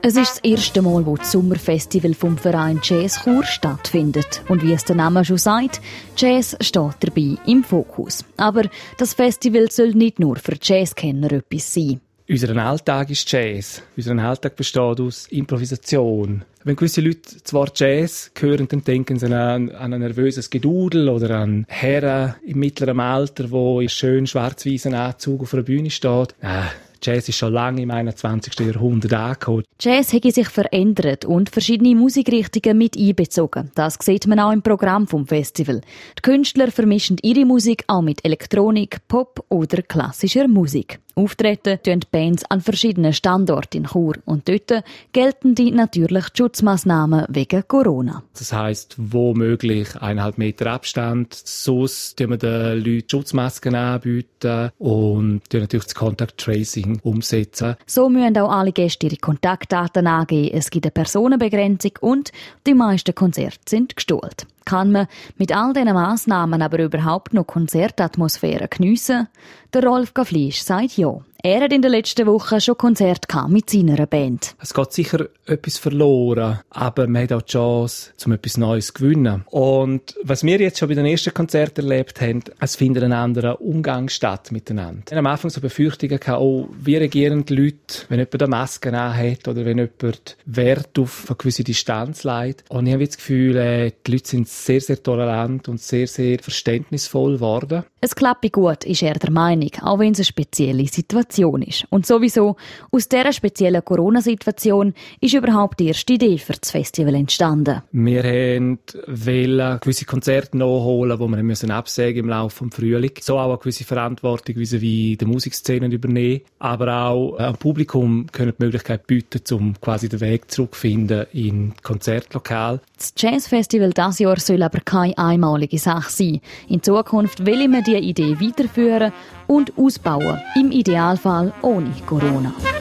Es ist das erste Mal, wo das Sommerfestival vom Verein Jazz Chur stattfindet. Und wie es der Name schon sagt, Jazz steht dabei im Fokus. Aber das Festival soll nicht nur für Jazzkenner etwas sein. Unser Alltag ist Jazz. Unser Alltag besteht aus Improvisation. Wenn gewisse Leute zwar Jazz hören, dann denken sie an ein nervöses Gedudel oder an Herren im mittleren Alter, die in schön schwarz-weißen Anzug auf einer Bühne steht. Jazz ist schon lange im 21. Jahrhundert angekommen. Jazz hat sich verändert und verschiedene Musikrichtungen mit einbezogen. Das sieht man auch im Programm vom Festival. Die Künstler vermischen ihre Musik auch mit Elektronik, Pop oder klassischer Musik. Auftreten tun die Bands an verschiedenen Standorten in Chur und dort gelten die natürlich die Schutzmaßnahmen wegen Corona. Das heisst, wo möglich 1,5 Meter Abstand. Sonst tun wir den Leuten Schutzmasken anbieten und natürlich das Contact Tracing umsetzen. So müssen auch alle Gäste ihre Kontaktdaten angeben. Es gibt eine Personenbegrenzung und die meisten Konzerte sind gestohlt. Kann man mit all diesen Massnahmen aber überhaupt noch Konzertatmosphäre geniessen? Der Rolf Gaflisch sagt ja. Er hat in den letzten Wochen schon Konzerte mit seiner Band. Es geht sicher etwas verloren, aber man hat auch die Chance, um etwas Neues zu gewinnen. Und was wir jetzt schon bei den ersten Konzerten erlebt haben, es findet ein anderer Umgang statt miteinander. Ich hatte am Anfang so Befürchtungen, wie reagieren die Leute, wenn jemand eine Maske anhat oder wenn jemand Wert auf eine gewisse Distanz legt. Und ich habe das Gefühl, die Leute sind sehr, sehr tolerant und sehr, sehr verständnisvoll geworden. Es klappt gut, ist er der Meinung, auch wenn es eine spezielle Situation ist. Und sowieso, aus dieser speziellen Corona-Situation ist überhaupt die erste Idee für das Festival entstanden. Wir wollten gewisse Konzerte nachholen, die wir absagen im Laufe des Frühlings. So auch eine gewisse Verantwortung vis-à-vis der Musikszene übernehmen. Aber auch am Publikum können die Möglichkeit bieten, um quasi den Weg zurückzufinden in Konzertlokal. Das Jazzfestival dieses Jahr soll aber keine einmalige Sache sein. In Zukunft will man diese Idee weiterführen und ausbauen, im Idealfall ohne Corona.